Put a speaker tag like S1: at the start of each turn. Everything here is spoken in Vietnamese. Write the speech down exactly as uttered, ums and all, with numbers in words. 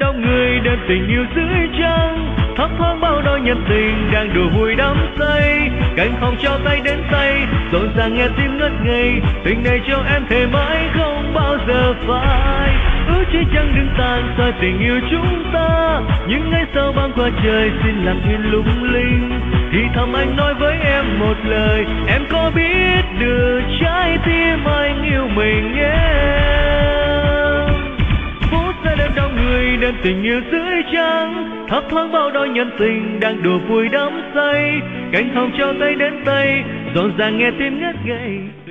S1: đông người đêm tình yêu dưới trăng, thấp thoáng bao đôi nhân tình đang đùa vui đắm say. Cánh hồng trao tay đến tay, rộn ràng nghe tiếng ngất ngây. Tình này cho em thề mãi không bao giờ phai. Ước chỉ chẳng đừng tàn soi tình yêu chúng ta. Những ngày sau băng qua trời xin lặng yên lung linh. Thì thầm anh nói với em một lời, em có biết được trái tim anh yêu mình em. Phút giây đêm đông người đêm tình yêu dưới trăng, thấp thoáng bao đôi nhân tình đang đùa vui đắm say. Cánh hồng trao tay đến tay, rộn ràng nghe tim ngất ngây.